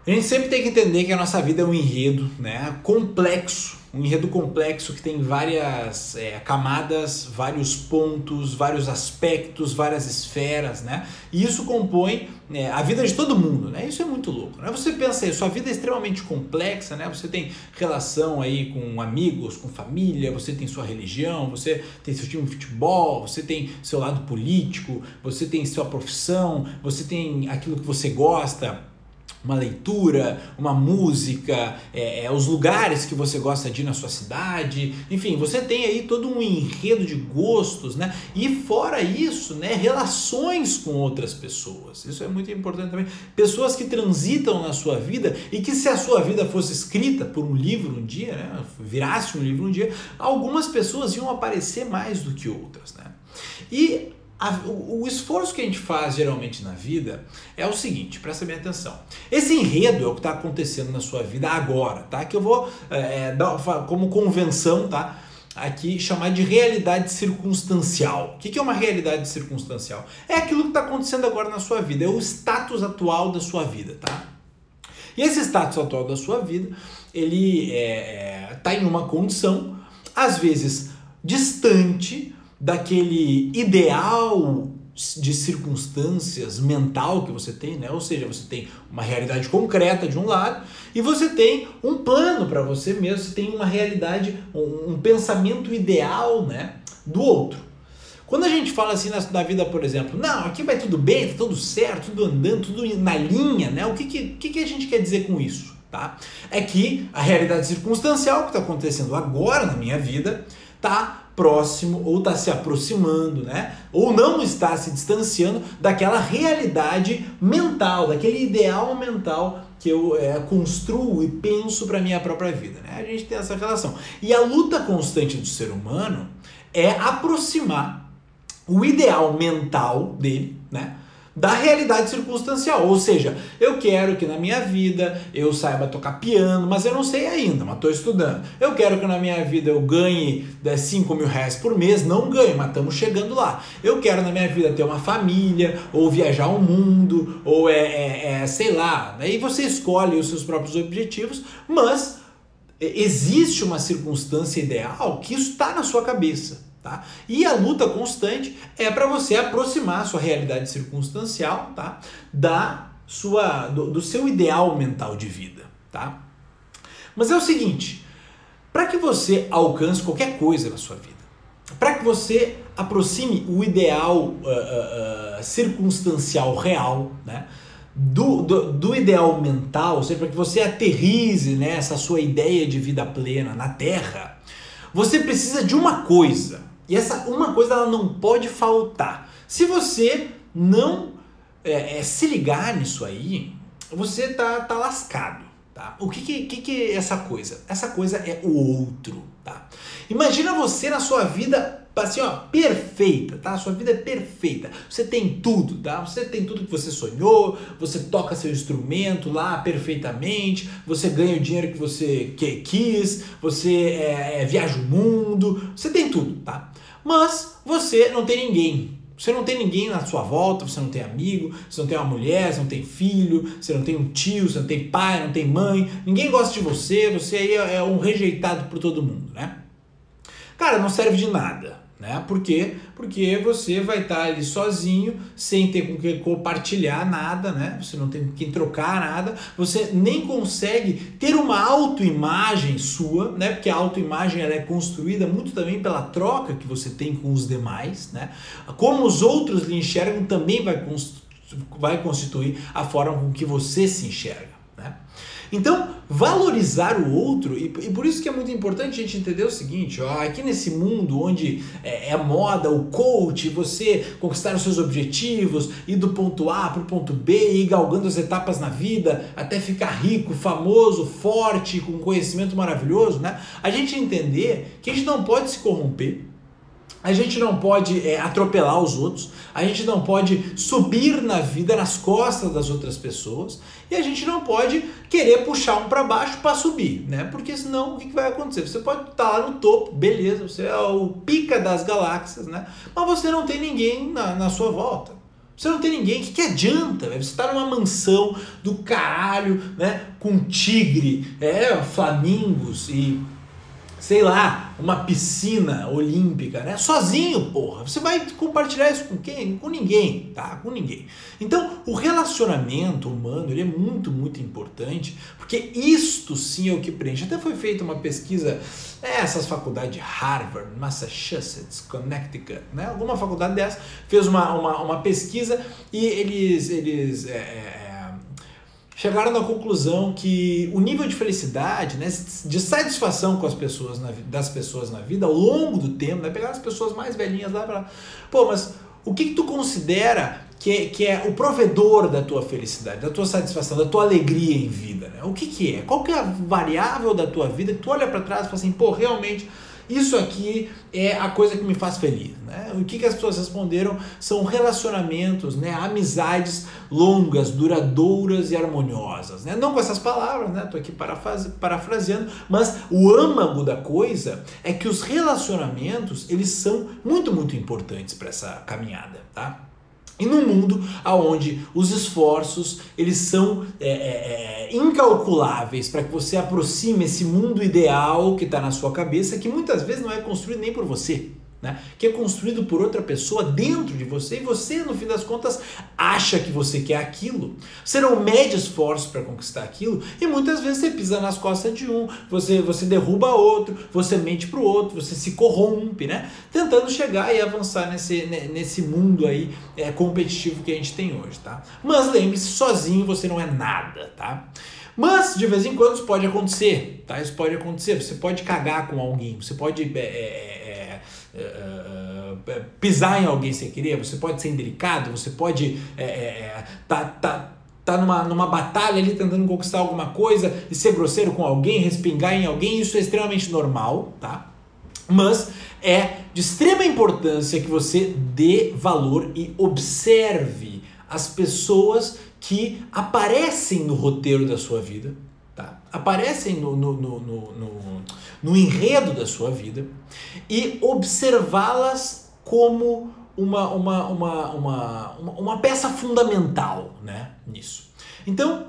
A gente sempre tem que entender que a nossa vida é um enredo, né, complexo, um enredo complexo que tem várias camadas, vários pontos, vários aspectos, várias esferas, né? E isso compõe a vida de todo mundo, né? Isso é muito louco, né? Você pensa aí, sua vida é extremamente complexa, né? Você tem relação aí com amigos, com família, você tem sua religião, você tem seu time de futebol, você tem seu lado político, você tem sua profissão, você tem aquilo que você gosta, uma leitura, uma música, os lugares que você gosta de ir na sua cidade, enfim, você tem aí todo um enredo de gostos, né? E fora isso, né, relações com outras pessoas. Isso é muito importante também. Pessoas que transitam na sua vida e que, se a sua vida fosse escrita por um livro um dia, né, virasse um livro um dia, algumas pessoas iam aparecer mais do que outras, né? E o esforço que a gente faz geralmente na vida é o seguinte, presta bem atenção. Esse enredo é o que está acontecendo na sua vida agora, tá? Que eu vou dar como convenção, tá? Aqui chamar de realidade circunstancial. O que é uma realidade circunstancial? É aquilo que está acontecendo agora na sua vida, é o status atual da sua vida, tá? E esse status atual da sua vida, ele está em uma condição, às vezes, distante daquele ideal de circunstâncias mental que você tem, né? Ou seja, você tem uma realidade concreta de um lado e você tem um plano para você mesmo, você tem uma realidade, um pensamento ideal, né, do outro. Quando a gente fala assim na vida, por exemplo, não, aqui vai tudo bem, tá tudo certo, tudo andando, tudo na linha, né? O que a gente quer dizer com isso, tá? É que a realidade circunstancial que está acontecendo agora na minha vida tá próximo ou está se aproximando, né? Ou não está se distanciando daquela realidade mental, daquele ideal mental que eu construo e penso para minha própria vida, né? A gente tem essa relação. E a luta constante do ser humano é aproximar o ideal mental dele, né, da realidade circunstancial. Ou seja, eu quero que na minha vida eu saiba tocar piano, mas eu não sei ainda, mas estou estudando. Eu quero que na minha vida eu ganhe 5 mil reais por mês, não ganho, mas estamos chegando lá. Eu quero na minha vida ter uma família, ou viajar o mundo, ou sei lá. Aí você escolhe os seus próprios objetivos, mas existe uma circunstância ideal que isso está na sua cabeça. Tá? E a luta constante é para você aproximar a sua realidade circunstancial, tá, do seu ideal mental de vida. Tá? Mas é o seguinte, para que você alcance qualquer coisa na sua vida, para que você aproxime o ideal circunstancial real, né, do ideal mental, ou seja, para que você aterrize, né, essa sua ideia de vida plena na Terra, você precisa de uma coisa. E essa uma coisa ela não pode faltar. Se você não se ligar nisso aí, você tá lascado. Tá? O que é essa coisa? Essa coisa é o outro. Tá? Imagina você na sua vida assim, ó, perfeita, tá? A sua vida é perfeita. Você tem tudo, tá? Você tem tudo que você sonhou, você toca seu instrumento lá perfeitamente, você ganha o dinheiro que você quis, você viaja o mundo, você tem tudo, tá? Mas você não tem ninguém. Você não tem ninguém na sua volta, você não tem amigo, você não tem uma mulher, você não tem filho, você não tem um tio, você não tem pai, não tem mãe, ninguém gosta de você, você aí é um rejeitado por todo mundo, né? Cara, não serve de nada. Né? Por quê? Porque você vai estar ali sozinho, sem ter com quem compartilhar nada, né? Você não tem com quem trocar nada, você nem consegue ter uma autoimagem sua, né? Porque a autoimagem ela é construída muito também pela troca que você tem com os demais, né? Como os outros lhe enxergam também vai constituir a forma com que você se enxerga, né? Então, valorizar o outro, e por isso que é muito importante a gente entender o seguinte, ó, aqui nesse mundo onde é moda, o coach, você conquistar os seus objetivos, ir do ponto A para o ponto B, ir galgando as etapas na vida, até ficar rico, famoso, forte, com conhecimento maravilhoso, né? A gente entender que a gente não pode se corromper, a gente não pode atropelar os outros, a gente não pode subir na vida nas costas das outras pessoas e a gente não pode querer puxar um para baixo para subir, né? Porque senão o que vai acontecer? Você pode estar lá no topo, beleza, você é o pica das galáxias, né? Mas você não tem ninguém na sua volta. Você não tem ninguém, o que adianta? Véio? Você tá numa mansão do caralho, né? Com tigre, flamingos e, sei lá, uma piscina olímpica, né? Sozinho, porra. Você vai compartilhar isso com quem? Com ninguém, tá? Com ninguém. Então, o relacionamento humano, ele é muito, muito importante, porque isto sim é o que preenche. Até foi feita uma pesquisa, essas faculdades de Harvard, Massachusetts, Connecticut, né? Alguma faculdade dessa fez uma pesquisa e eles chegaram na conclusão que o nível de felicidade, né, de satisfação com as pessoas das pessoas na vida ao longo do tempo, né, pegar as pessoas mais velhinhas lá para, pô, mas o que tu considera que é o provedor da tua felicidade, da tua satisfação, da tua alegria em vida, né? O que é? Qual que é a variável da tua vida que tu olha para trás e fala assim, pô, realmente isso aqui é a coisa que me faz feliz, né? O que as pessoas responderam são relacionamentos, né? Amizades longas, duradouras e harmoniosas, né? Não com essas palavras, né? Tô aqui parafraseando, mas o âmago da coisa é que os relacionamentos, eles são muito, muito importantes para essa caminhada, tá? E num mundo onde os esforços eles são incalculáveis para que você aproxime esse mundo ideal que está na sua cabeça, que muitas vezes não é construído nem por você, né? Que é construído por outra pessoa dentro de você, e você, no fim das contas, acha que você quer aquilo. Você não mede esforços para conquistar aquilo, e muitas vezes você pisa nas costas de um, você derruba outro, você mente para o outro, você se corrompe, né? Tentando chegar e avançar nesse mundo aí competitivo que a gente tem hoje, tá? Mas lembre-se, sozinho você não é nada, tá? Mas, de vez em quando, isso pode acontecer, tá? Isso pode acontecer, você pode cagar com alguém, você pode pisar em alguém sem querer, você pode ser indelicado, você pode tá numa batalha ali tentando conquistar alguma coisa e ser grosseiro com alguém, respingar em alguém, isso é extremamente normal, tá? Mas é de extrema importância que você dê valor e observe as pessoas que aparecem no roteiro da sua vida, tá? Aparecem no enredo da sua vida e observá-las como uma peça fundamental, né, nisso. Então,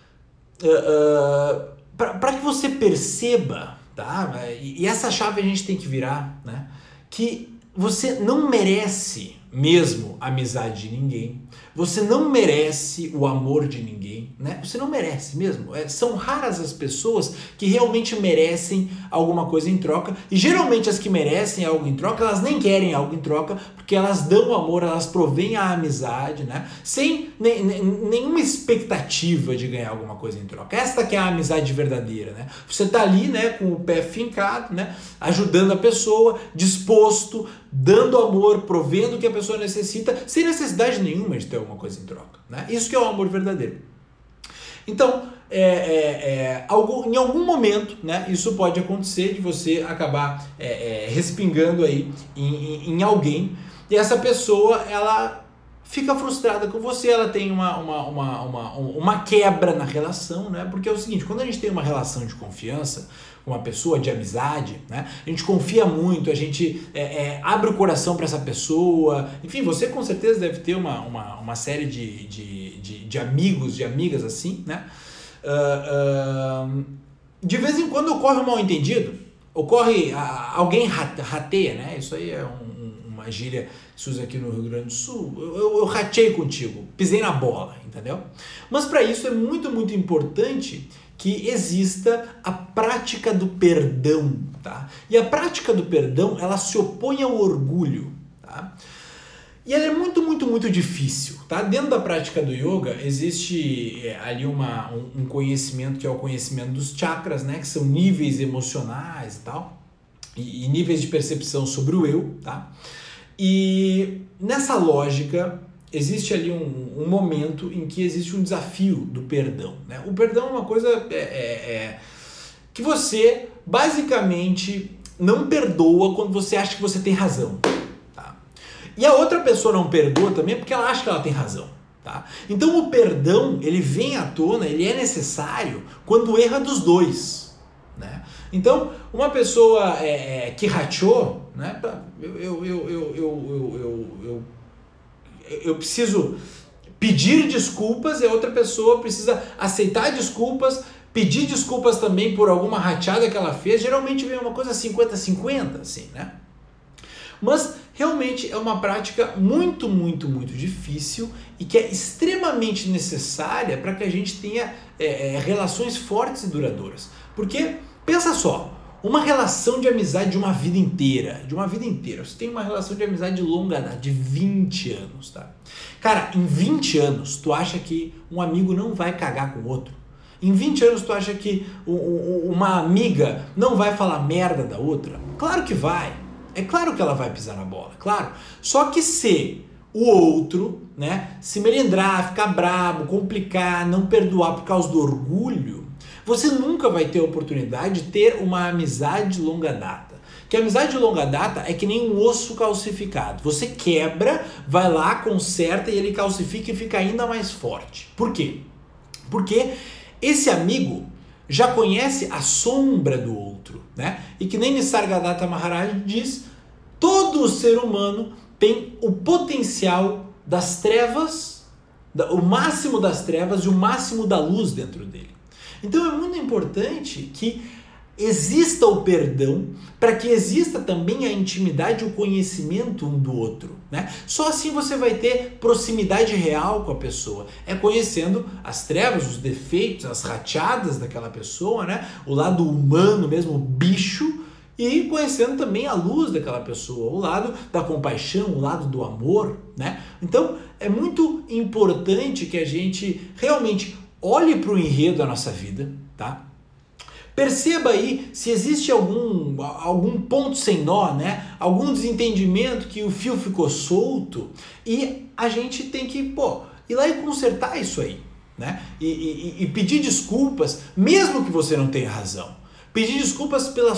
para que você perceba, tá? E essa chave a gente tem que virar, né? Que você não merece mesmo a amizade de ninguém, você não merece o amor de ninguém, né? Você não merece mesmo. São raras as pessoas que realmente merecem alguma coisa em troca, e geralmente as que merecem algo em troca, elas nem querem algo em troca, porque elas dão amor, elas provêm a amizade, né? Sem nenhuma expectativa de ganhar alguma coisa em troca. Esta que é a amizade verdadeira, né? Você tá ali, né, com o pé fincado, né, ajudando a pessoa, disposto, dando amor, provendo o que a pessoa necessita, sem necessidade nenhuma de ter alguma coisa em troca, né? Isso que é o amor verdadeiro. Então, em algum momento, né, isso pode acontecer de você acabar respingando aí em alguém, e essa pessoa, ela fica frustrada com você, ela tem uma quebra na relação, né? Porque é o seguinte, quando a gente tem uma relação de confiança, uma pessoa de amizade, né? A gente confia muito, a gente abre o coração para essa pessoa, enfim, você com certeza deve ter uma série de amigos, de amigas assim, né? De vez em quando ocorre um mal-entendido, alguém rateia, né? Isso aí é uma gíria que se usa aqui no Rio Grande do Sul. Eu ratei contigo, pisei na bola, entendeu? Mas para isso é muito, muito importante que exista a prática do perdão, tá? E a prática do perdão, ela se opõe ao orgulho, tá? E ela é muito, muito, muito difícil, tá? Dentro da prática do yoga existe ali um conhecimento que é o conhecimento dos chakras, né? Que são níveis emocionais e tal, e níveis de percepção sobre o eu, tá? E nessa lógica existe ali um momento em que existe um desafio do perdão, né? O perdão é uma coisa que você basicamente não perdoa quando você acha que você tem razão, tá? E a outra pessoa não perdoa também porque ela acha que ela tem razão, tá? Então o perdão, ele vem à tona, ele é necessário quando o erro é dos dois, né? Então, uma pessoa que rachou, né? eu preciso pedir desculpas e a outra pessoa precisa aceitar desculpas, pedir desculpas também por alguma rateada que ela fez. Geralmente vem uma coisa 50-50, assim, né? Mas realmente é uma prática muito, muito, muito difícil e que é extremamente necessária para que a gente tenha relações fortes e duradouras. Porque, pensa só, uma relação de amizade de uma vida inteira, você tem uma relação de amizade de longa data, de 20 anos, tá? Cara, em 20 anos, tu acha que um amigo não vai cagar com o outro? Em 20 anos, tu acha que uma amiga não vai falar merda da outra? Claro que vai. É claro que ela vai pisar na bola, claro. Só que se o outro, né, se melindrar, ficar brabo, complicar, não perdoar por causa do orgulho, você nunca vai ter a oportunidade de ter uma amizade de longa data. Que a amizade de longa data é que nem um osso calcificado. Você quebra, vai lá, conserta e ele calcifica e fica ainda mais forte. Por quê? Porque esse amigo já conhece a sombra do outro, né? E que nem Nisargadatta Maharaj diz, todo ser humano tem o potencial das trevas, o máximo das trevas e o máximo da luz dentro dele. Então é muito importante que exista o perdão para que exista também a intimidade e o conhecimento um do outro, né? Só assim você vai ter proximidade real com a pessoa. É conhecendo as trevas, os defeitos, as rateadas daquela pessoa, né? O lado humano mesmo, o bicho, e conhecendo também a luz daquela pessoa, o lado da compaixão, o lado do amor, né? Então é muito importante que a gente realmente olhe para o enredo da nossa vida, tá? Perceba aí se existe algum ponto sem nó, né? Algum desentendimento que o fio ficou solto e a gente tem que, ir lá e consertar isso aí, né? E pedir desculpas, mesmo que você não tenha razão. Pedir desculpas pela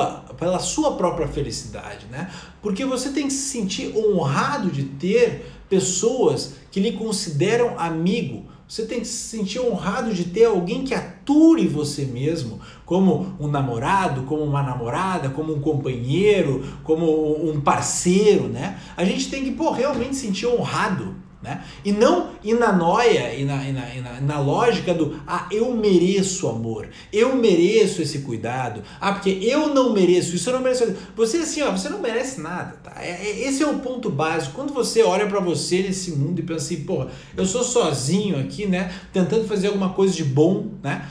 sua própria felicidade, né? Porque você tem que se sentir honrado de ter pessoas que lhe consideram amigo. Você tem que se sentir honrado de ter alguém que ature você mesmo, como um namorado, como uma namorada, como um companheiro, como um parceiro, né? A gente tem que, realmente se sentir honrado, né? E não ir na noia e na lógica do eu mereço amor, eu mereço esse cuidado, porque eu não mereço isso, eu não mereço. Você assim, você não merece nada, tá? Esse é o ponto básico. Quando você olha pra você nesse mundo e pensa assim, eu sou sozinho aqui, né? Tentando fazer alguma coisa de bom, né?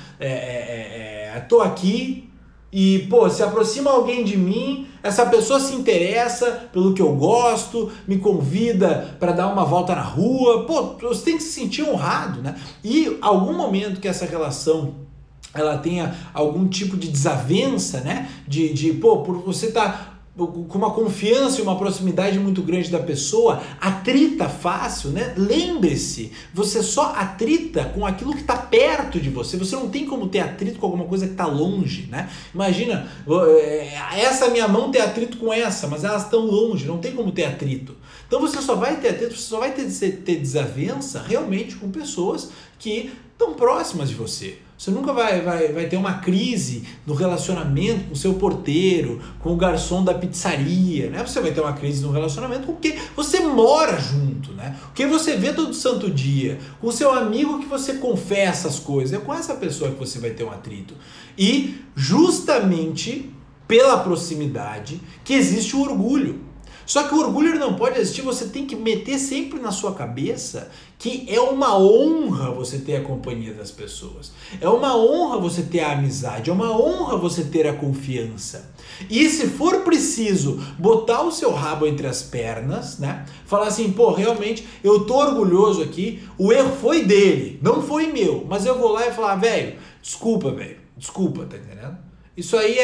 Tô aqui e, se aproxima alguém de mim, essa pessoa se interessa pelo que eu gosto, me convida para dar uma volta na rua, você tem que se sentir honrado, né? E algum momento que essa relação ela tenha algum tipo de desavença, né? Por você estar com uma confiança e uma proximidade muito grande da pessoa, atrita fácil, né? Lembre-se, você só atrita com aquilo que está perto de você. Você não tem como ter atrito com alguma coisa que está longe, né? Imagina, essa minha mão ter atrito com essa, mas elas estão longe, não tem como ter atrito. Então você só vai ter atrito, você só vai ter desavença realmente com pessoas que estão próximas de você. Você nunca vai ter uma crise no relacionamento com o seu porteiro, com o garçom da pizzaria, né? Você vai ter uma crise no relacionamento porque você mora junto, né? Porque você vê todo santo dia, com o seu amigo que você confessa as coisas, é com essa pessoa que você vai ter um atrito. E justamente pela proximidade que existe o orgulho. Só que o orgulho ele não pode existir, você tem que meter sempre na sua cabeça que é uma honra você ter a companhia das pessoas. É uma honra você ter a amizade, é uma honra você ter a confiança. E se for preciso botar o seu rabo entre as pernas, né? Falar assim, realmente eu tô orgulhoso aqui, o erro foi dele, não foi meu. Mas eu vou lá e falar, desculpa, tá entendendo? Isso aí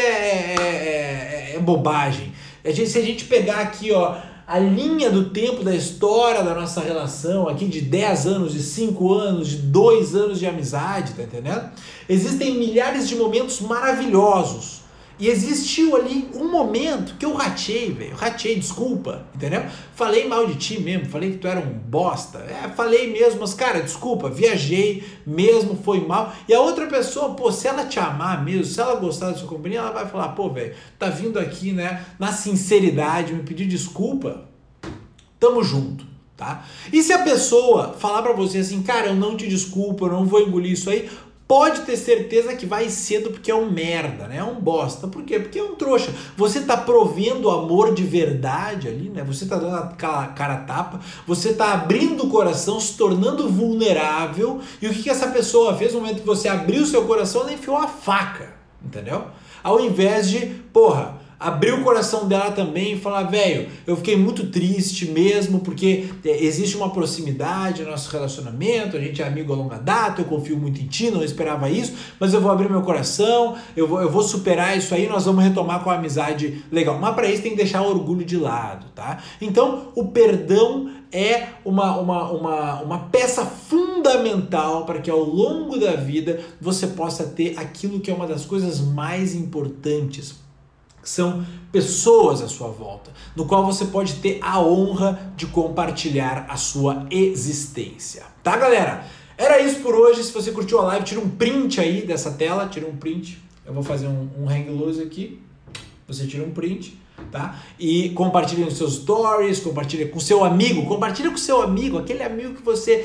é bobagem. Se a gente pegar aqui, a linha do tempo da história da nossa relação, aqui de 10 anos, de 5 anos, de 2 anos de amizade, tá entendendo? Existem milhares de momentos maravilhosos. E existiu ali um momento que eu ratei, desculpa, entendeu? Falei mal de ti mesmo, falei que tu era um bosta, falei mesmo, mas cara, desculpa, viajei mesmo, foi mal. E a outra pessoa, se ela te amar mesmo, se ela gostar da sua companhia, ela vai falar, tá vindo aqui, né, na sinceridade, me pedir desculpa, tamo junto. tá? E se a pessoa falar pra você assim, cara, eu não te desculpo, eu não vou engolir isso aí, pode ter certeza que vai cedo, porque é um merda, né? É um bosta. Por quê? Porque é um trouxa. Você tá provendo amor de verdade ali, né? Você tá dando a cara a tapa, você tá abrindo o coração, se tornando vulnerável. E o que essa pessoa fez no momento que você abriu o seu coração? Ela enfiou a faca, entendeu? Ao invés de, porra, abrir o coração dela também e falar, velho, eu fiquei muito triste mesmo, porque existe uma proximidade no nosso relacionamento, a gente é amigo a longa data, eu confio muito em ti, não esperava isso, mas eu vou abrir meu coração, eu vou superar isso aí, nós vamos retomar com a amizade legal. Mas para isso tem que deixar o orgulho de lado, tá? Então, o perdão é uma peça fundamental para que ao longo da vida você possa ter aquilo que é uma das coisas mais importantes, que são pessoas à sua volta, no qual você pode ter a honra de compartilhar a sua existência. Tá, galera? Era isso por hoje. Se você curtiu a live, tira um print aí dessa tela, tira um print. Eu vou fazer um hang loose aqui. Você tira um print, tá? E compartilha nos seus stories, compartilha com seu amigo, aquele amigo que você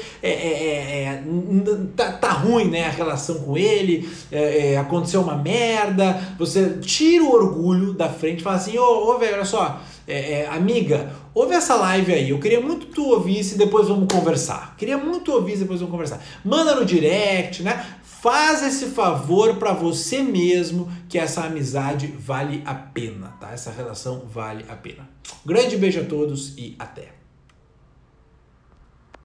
tá ruim, né? A relação com ele, aconteceu uma merda, você tira o orgulho da frente e fala assim, ô velho, olha só, amiga, ouve essa live aí, eu queria muito que tu ouvisse e depois vamos conversar. Manda no direct, né? Faz esse favor para você mesmo, que essa amizade vale a pena, tá? Essa relação vale a pena. Grande beijo a todos e até!